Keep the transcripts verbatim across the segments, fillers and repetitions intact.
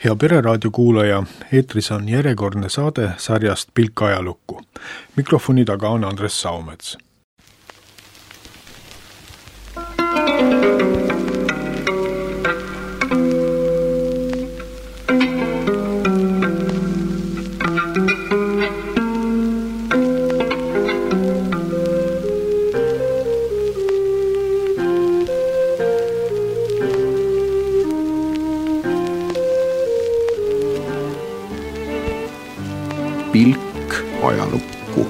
Hea Pereraadio kuulaja, eetris on järjekordne saade sarjast Pilk ajalukku. Mikrofoni taga on Andres Saumets. Pilk ajalukku.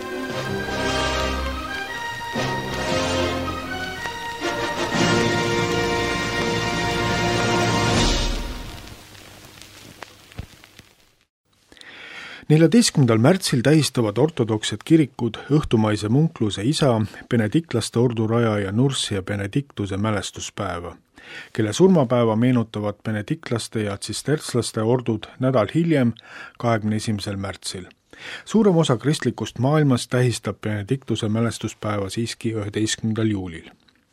neljateistkümnendal märtsil tähistavad ortodoksed kirikud õhtumaise munkluse isa, benediktlaste ordu rajaja Nurssia Benediktuse mälestuspäeva, kelle surmapäeva meenutavad benediktlaste ja tsistertslaste ordud nädal hiljem, kahekümne esimesel märtsil. Suurem osa kristlikust maailmast tähistab Benediktuse mälestuspäeva siiski üheteistkümnendal juulil.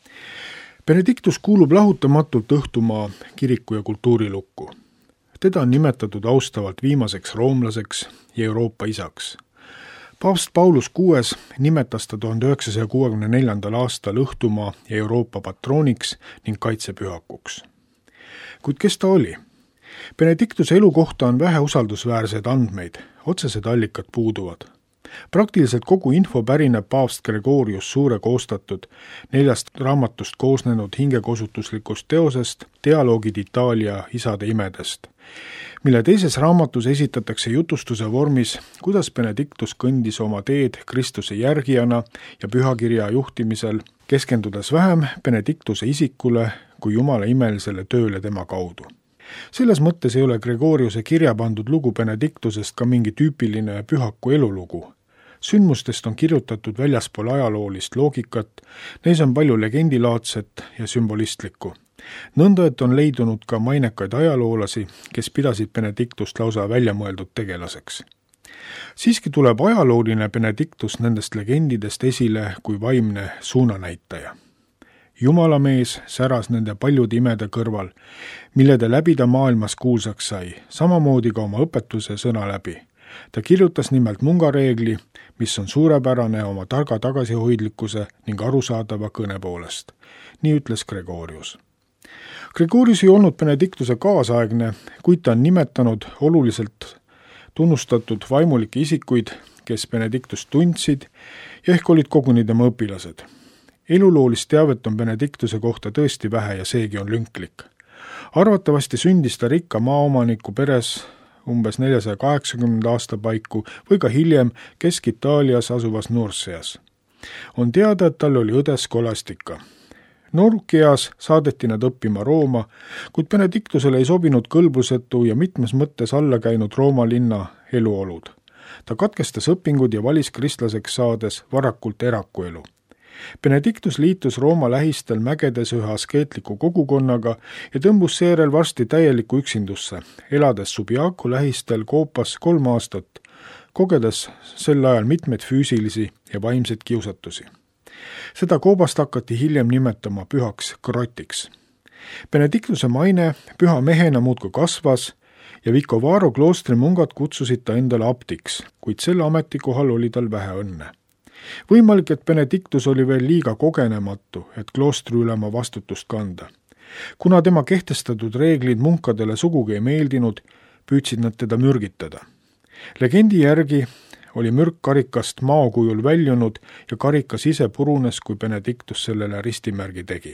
Benediktus kuulub lahutamatult Õhtumaa kiriku ja kultuurilukku. Teda on nimetatud austavalt viimaseks roomlaseks ja Euroopa isaks. Paavst Paulus kuues nimetas ta tuhande üheksasaja kuuekümne neljandal aastal Õhtumaa ja Euroopa patrooniks ning kaitsepühakuks. Kuid kes ta oli? Benediktuse elu kohta on vähe usaldusväärseid andmeid, otsesed allikad puuduvad. Praktiliselt kogu info pärineb paavst Gregorius Suure koostatud neljast raamatust koosnenud hingekosutuslikust teosest Dialoogid Itaalia isade imedest, mille teises raamatus esitatakse jutustuse vormis, kuidas Benediktus kõndis oma teed Kristuse järgijana ja pühakirja juhtimisel, keskendudes vähem Benediktuse isikule kui Jumala imelisele tööle tema kaudu. Selles mõttes ei ole Gregoriuse kirja pandud lugu Benediktusest ka mingi tüüpiline pühaku elulugu. Sündmustest on kirjutatud väljaspool ajaloolist loogikat, neis on palju legendilaadset ja sümbolistlikku. Nõnda, et on leidunud ka mainekaid ajaloolasi, kes pidasid Benediktust lausa väljamõeldud tegelaseks. Siiski tuleb ajalooline Benediktus nendest legendidest esile kui vaimne suunanäitaja. Jumalamees säras nende paljude imede kõrval, millede läbi ta maailmas kuulsaks sai, samamoodi ka oma õpetuse sõna läbi. Ta kirjutas nimelt mungareegli, mis on suurepärane oma targa tagasihoidlikkuse ning arusaadava kõne poolest. Nii ütles Gregorius. Gregorius ei olnud Benediktuse kaasaegne, kuid ta on nimetanud oluliselt tunnustatud vaimulikke isikuid, kes Benediktust tundsid ja ehk olid koguni tema õpilased. Eluloolist teavet on Benediktuse kohta tõesti vähe ja seegi on lünklik. Arvatavasti sündis ta rikka maaomaniku peres umbes neljasaja kaheksakümnenda aasta paiku või ka hiljem Kesk-Itaalias asuvas Nursias. On teada, et tal oli õde Skolastika. Noorukieas saadeti nad õppima Rooma, kuid Benediktusele ei sobinud kõlbusetu ja mitmes mõttes alla käinud Rooma linna eluolud. Ta katkestas õpingud ja valis kristlaseks saades varakult erakuelu. Benediktus liitus Rooma lähistel mägedes ühe askeetliku kogukonnaga ja tõmbus seejärel varsti täieliku üksindusse, elades Subiaco lähistel Koopas kolm aastat, kogedes sel ajal mitmeid füüsilisi ja vaimseid kiusatusi. Seda Koobast hakati hiljem nimetama pühaks krotiks. Benediktuse maine püha mehena muudkui kasvas ja Vicovaro kloostri mungad kutsusid ta endale aptiks, kuid selle ametikohal oli tal vähe õnne. Võimalik, et Benediktus oli veel liiga kogenematu, et kloostri ülema vastutust kanda. Kuna tema kehtestatud reeglid munkadele sugugi ei meeldinud, püüdsid nad teda mürgitada. Legendi järgi oli mürk karikast maokujul väljunud ja karikas ise purunes, kui Benediktus sellele ristimärgi tegi.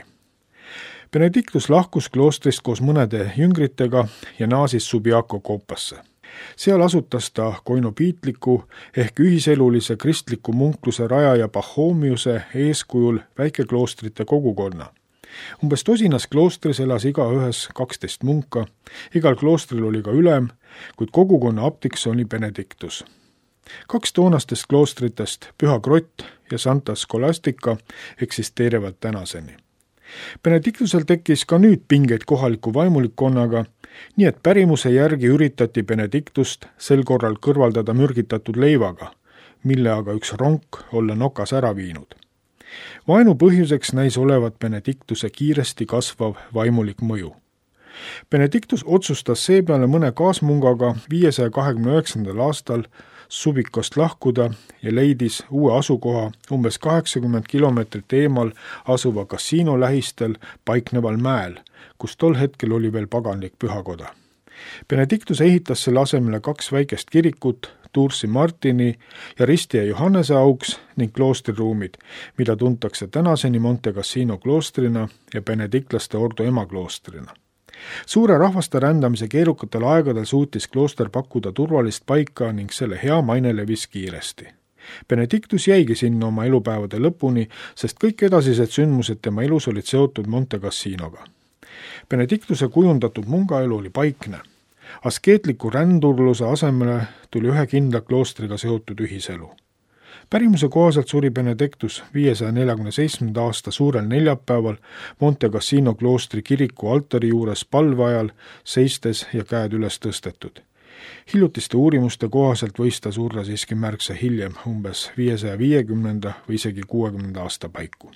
Benediktus lahkus kloostrist koos mõnede jüngritega ja naasis Subiaco Koopasse. Seal asutas ta koinopiitliku ehk ühiselulise kristliku munkluse rajaja Pachomiuse eeskujul väikekloostrite kogukonna. Umbes tosinas kloostris elas iga ühes kaksteist munka, igal kloostril oli ka ülem, kuid kogukonna aptiks oli Benediktus. Kaks toonastest kloostritest, Püha Krott ja Santa Scholastica, eksisteerivad tänaseni. Benediktusel tekkis ka nüüd pingeid kohaliku vaimulikkonnaga, nii et pärimuse järgi üritati Benediktust sel korral kõrvaldada mürgitatud leivaga, mille aga üks ronk olla nokas ära viinud. Vaenu põhjuseks näis olevat Benediktuse kiiresti kasvav vaimulik mõju. Benedictus otsustas seepeale mõne kaasmungaga viiesaja kahekümne üheksandal aastal Subikost lahkuda ja leidis uue asukoha umbes kaheksakümmend kilomeetrit eemal asuva kasiino lähistel paikneval mäel, kus tol hetkel oli veel paganlik pühakoda. Benedictus ehitas selle asemele kaks väikest kirikut, Toursi Martini ja Risti ja Johannese auks ning kloostriruumid, mida tuntakse tänaseni Monte Cassino kloostrina ja benediktlaste ordu emakloostrina. Suure rahvaste rändamise keerukatel aegadel suutis klooster pakkuda turvalist paika ning selle hea maine levis kiiresti. Benedictus jäigi sinna oma elupäevade lõpuni, sest kõik edasised sündmused tema elus olid seotud Monte Cassinoga. Benedictuse kujundatud mungaelu oli paikne. Askeetliku rändurluse asemele tuli ühe kindla kloostriga seotud ühiselu. Pärimuse kohaselt suri Benedictus viiesaja neljakümne seitsmenda aasta suurel neljapäeval Monte Cassino kloostri kiriku altari juures palve ajal seistes ja käed üles tõstetud. Hiljutiste uurimuste kohaselt võis ta surra siiski märksa hiljem, umbes viiesaja viiekümnenda või isegi kuuekümnenda aasta paiku.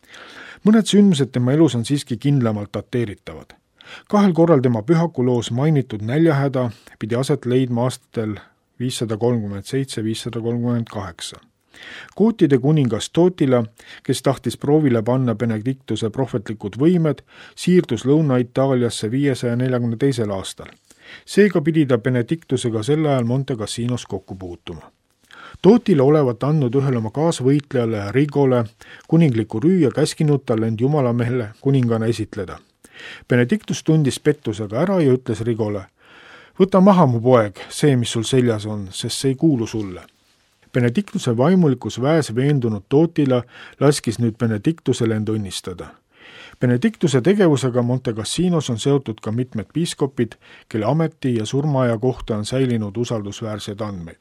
Mõned sündmused tema elus on siiski kindlamalt dateeritavad. Kahel korral tema pühakuloos mainitud näljahäda pidi aset leidma aastatel viissada kolmkümmend seitse viissada kolmkümmend kaheksa. Gootide kuningas Totila, kes tahtis proovile panna Benedictuse prohvetlikud võimed, siirdus Lõuna-Itaaliasse viiesaja neljakümne teisel aastal. Seega pidi ta Benedictusega sel ajal Monte Cassinos kokku puutuma. Totila olevat andnud ühele oma kaasvõitlejale Rigole kuningliku rüü ja käskinud tal end jumalamehele kuningana esitleda. Benedictus tundis pettusega ära ja ütles Rigole: "Võta maha, mu poeg, see, mis sul seljas on, sest see ei kuulu sulle." Benedictuse vaimulikus väes veendunud Totila laskis nüüd Benedictusele end õnnistada. Benedictuse tegevusega Monte Cassinos on seotud ka mitmed piiskopid, kelle ameti ja surmaaja kohta on säilinud usaldusväärseid andmeid.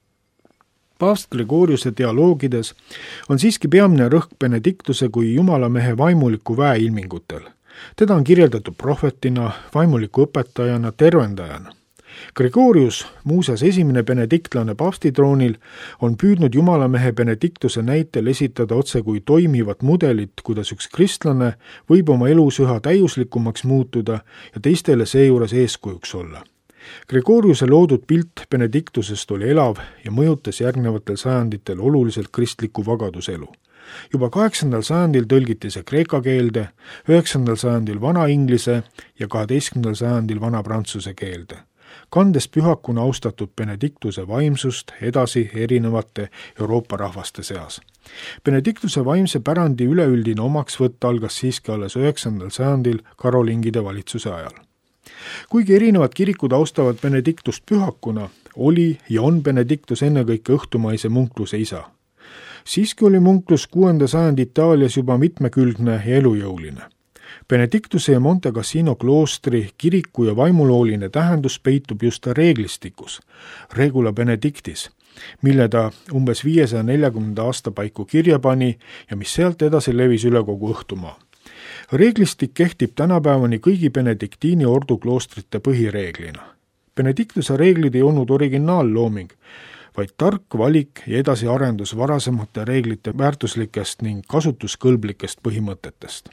Paavst Gregoriuse dialoogides on siiski peamine rõhk Benedictuse kui jumalamehe vaimuliku väe ilmingutel. Teda on kirjeldatud prohvetina, vaimuliku õpetajana, tervendajana. Gregorius, muuseas esimene benediktlane paavstitroonil, on püüdnud jumalamehe Benedictuse näitel esitada otse kui toimivat mudelit, kuidas üks kristlane võib oma elus üha täiuslikumaks muutuda ja teistele seejuures eeskujuks olla. Gregoriuse loodud pilt Benedictusest oli elav ja mõjutas järgnevatel sajanditel oluliselt kristliku vagaduselu. Juba kaheksandal sajandil tõlgiti see kreeka keelde, üheksandal sajandil vana-inglise ja kaheteistkümnendal sajandil vana-prantsuse keelde. Kandes pühakuna austatud Benedictuse vaimsust edasi erinevate Euroopa rahvaste seas. Benedictuse vaimse pärandi üleüldine omaksvõtt algas siiski alles üheksandal sajandil karolingide valitsuse ajal. Kuigi erinevad kirikud austavad Benedictust pühakuna, oli ja on Benedictus ennekõike õhtumaise munkluse isa. Siiski oli munklus kuuenda sajandi Itaalias juba mitmekülgne ja elujõuline. Benedictuse ja Monte Cassino kloostri kiriku ja vaimulooline tähendus peitub just reeglistikus, Regula Benedictis, mille ta umbes viiesaja neljakümnenda aasta paiku kirja pani ja mis sealt edasi levis üle kogu õhtumaa. Reeglistik kehtib tänapäevani kõigi benediktiini ordu kloostrite põhireeglina. Benedictuse reeglid ei olnud originaallooming, vaid tark valik ja edasiarendus varasemate reeglite väärtuslikest ning kasutuskõlblikest põhimõtetest.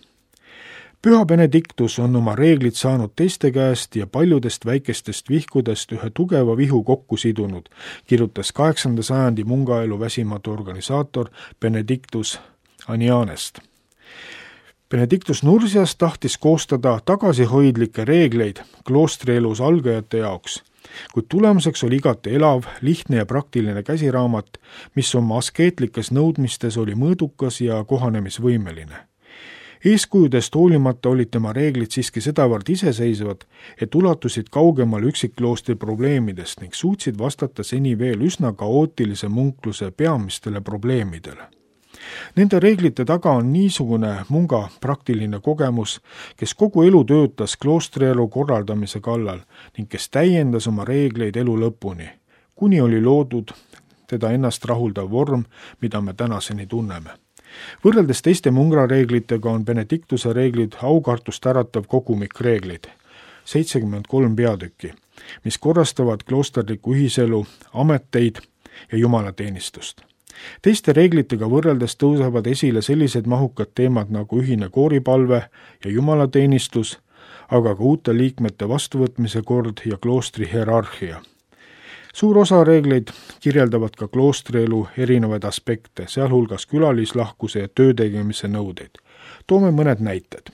Püha Benedictus on oma reeglid saanud teiste käest ja paljudest väikestest vihkudest ühe tugeva vihu kokku sidunud, kirjutas kaheksanda sajandi mungaelu väsimatu organisaator Benedictus Anianest. Benedictus Nursias tahtis koostada tagasihoidlikke reegleid kloostrielus algajate jaoks, kuid tulemuseks oli igati elav, lihtne ja praktiline käsiraamat, mis oma askeetlikes nõudmistes oli mõõdukas ja kohanemisvõimeline. Eeskujudest hoolimata olid tema reeglid siiski sedavõrd iseseisvad, et ulatusid kaugemal üksikloostri probleemidest ning suutsid vastata seni veel üsna kaootilise munkluse peamistele probleemidele. Nende reeglite taga on niisugune munga praktiline kogemus, kes kogu elu töötas kloostrielu korraldamise kallal ning kes täiendas oma reegleid elu lõpuni, kuni oli loodud teda ennast rahuldav vorm, mida me tänaseni tunneme. Võrreldes teiste mungra reeglitega on Benedictuse reeglid aukartust äratav kogumik reeglid, seitsekümmend kolm peatükki, mis korrastavad kloosterliku ühiselu, ameteid ja jumalateenistust. Teiste reeglitega võrreldes tõusevad esile sellised mahukad teemad nagu ühine kooripalve ja jumalateenistus, aga ka uute liikmete vastuvõtmise kord ja kloostri hierarhia. Suur osa reegleid kirjeldavad ka kloostrielu erinevaid aspekte, sealhulgas külalislahkuse ja töötegemise nõudeid. Toome mõned näited.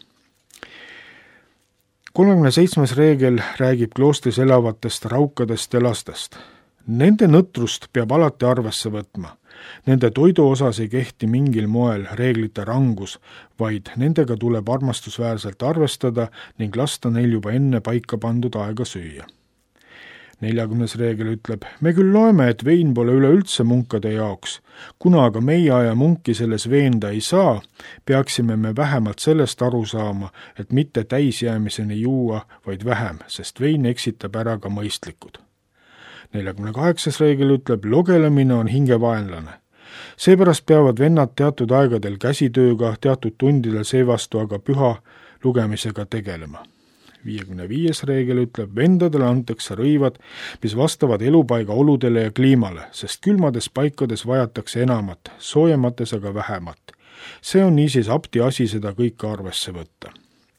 kolmekümne seitsmes reegel räägib kloostris elavatest raukadest ja lastest. Nende nõtrust peab alati arvesse võtma. Nende toidu osas ei kehti mingil moel reeglite rangus, vaid nendega tuleb armastusväärselt arvestada ning lasta neil juba enne paika pandud aega süüa. neljakümnes reegel ütleb, me küll loeme, et vein pole üleüldse munkade jaoks. Kuna aga meie aja munki selles veenda ei saa, peaksime me vähemalt sellest aru saama, et mitte täisjäämiseni juua, vaid vähem, sest vein eksitab ära ka mõistlikud. neljakümne kaheksas reegel ütleb, logelemine on hingevaenlane. Seepärast peavad vennad teatud aegadel käsitööga, teatud tundidel seevastu aga püha lugemisega tegelema. viiekümne viies reegel ütleb, vendadele antakse rõivad, mis vastavad elupaiga oludele ja kliimale, sest külmades paikades vajatakse enamat, soojemates aga vähemat. See on niisiis abti asi seda kõike arvesse võtta.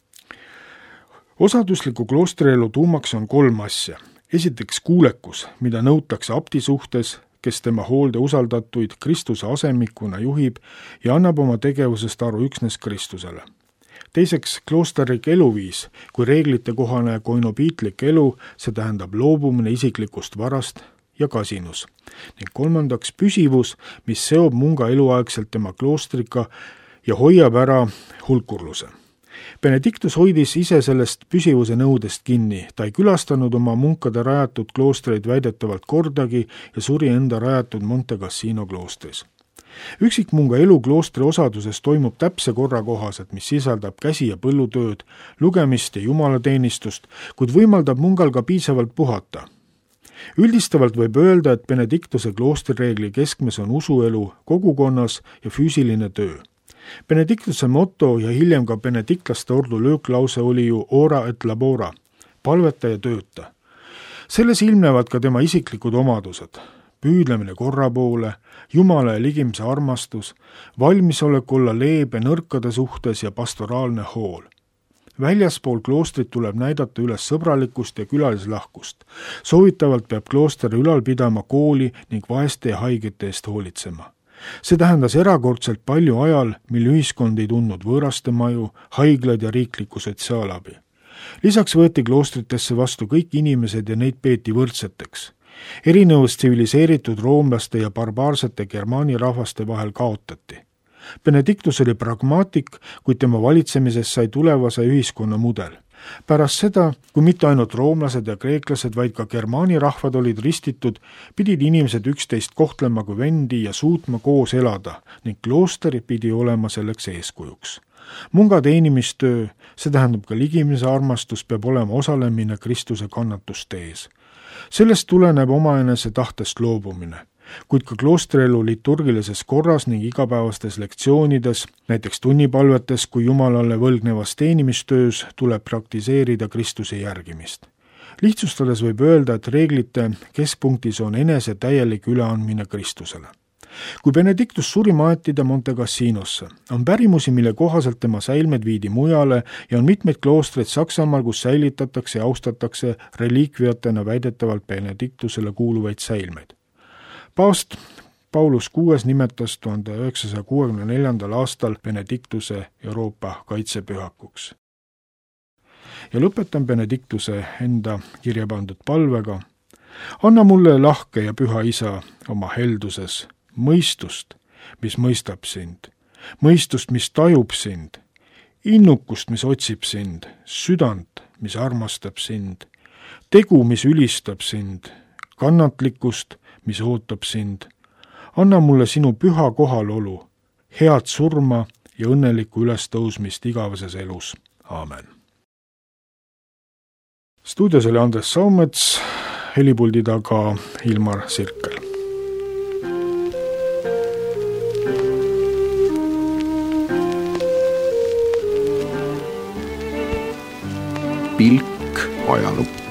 Osadusliku kloostrielu tuumaks on kolm asja. Esiteks kuulekus, mida nõutakse abti suhtes, kes tema hoolde usaldatuid Kristuse asemikuna juhib ja annab oma tegevusest aru üksnes Kristusele. Teiseks kloosterlik eluviis, kui reeglite kohane koinopiitlik elu, see tähendab loobumine isiklikust varast ja kasinus. Ning kolmandaks püsivus, mis seob munga eluaegselt tema kloostrika ja hoiab ära hulkurluse. Benedictus hoidis ise sellest püsivuse nõudest kinni. Ta ei külastanud oma munkade rajatud kloostreid väidetavalt kordagi ja suri enda rajatud Monte Cassino kloostris. Üksikmunga elu kloostri osaduses toimub täpse korra kohaselt, mis sisaldab käsi- ja põllutööd, lugemist ja jumalateenistust, kuid võimaldab mungal ka piisavalt puhata. Üldistavalt võib öelda, et Benedictuse kloostrireegli keskmes on usuelu kogukonnas ja füüsiline töö. Benedictuse moto ja hiljem ka benediktlaste ordu lööklause oli ju ora et labora, palveta ja tööta. Selles ilmnevad ka tema isiklikud omadused. Püüdlemine korra poole, Jumala ja ligimise armastus, valmisolek olla leebe nõrkade suhtes ja pastoraalne hool. Väljaspool kloostrit tuleb näidata üles sõbralikkust ja külalislahkust. Soovitavalt peab klooster ülal pidama kooli ning vaeste ja haigete eest hoolitsema. See tähendas erakordselt palju ajal, mil ühiskond ei tundnud võõraste maju, haiglaid ja riiklikku sotsiaalabi. Lisaks võeti kloostritesse vastu kõik inimesed ja neid peeti võrdseteks. Erinevus tsiviliseeritud roomlaste ja barbaarsete germaani rahvaste vahel kaotati. Benedictus oli pragmaatik, kuid tema valitsemises sai tulevase ühiskonna mudel. Pärast seda, kui mitte ainult roomlased ja kreeklased, vaid ka germaani rahvad olid ristitud, pidid inimesed üksteist kohtlema kui vendi ja suutma koos elada ning klooster pidi olema selleks eeskujuks. Munga teenimistöö, see tähendab ka ligimise armastus, peab olema osalemine Kristuse kannatuste ees. Sellest tuleneb omaenese tahtest loobumine, kuid ka kloostrielu liturgilises korras ning igapäevastes lektsioonides, näiteks tunnipalvetes kui Jumalale võlgnevas teenimistöös, tuleb praktiseerida Kristuse järgimist. Lihtsustades võib öelda, et reeglite keskpunktis on enese täielik üleandmine Kristusele. Kui Benedictus suri maetida Monte Cassinosse, on pärimusi, mille kohaselt tema säilmed viidi mujale ja on mitmeid kloostreid Saksamaal, kus säilitatakse ja austatakse reliikviatena väidetavalt Benedictusele kuuluvaid säilmeid. Paavst Paulus kuues nimetas tuhande üheksasaja kuuekümne neljandal aastal Benedictuse Euroopa kaitsepühakuks. Ja lõpetan Benedictuse enda kirja pandud palvega. Anna mulle lahke ja püha isa oma helduses mõistust, mis mõistab sind, mõistust, mis tajub sind, innukust, mis otsib sind, südant, mis armastab sind, tegu, mis ülistab sind, kannatlikkust, mis ootab sind. Anna mulle sinu püha kohalolu, head surma ja õnnelikku ülestõusmist igaveses elus. Aamen. Stuudios oli Andres Saumets, helipuldi taga Ilmar Sirkel. Pilk ajalukku.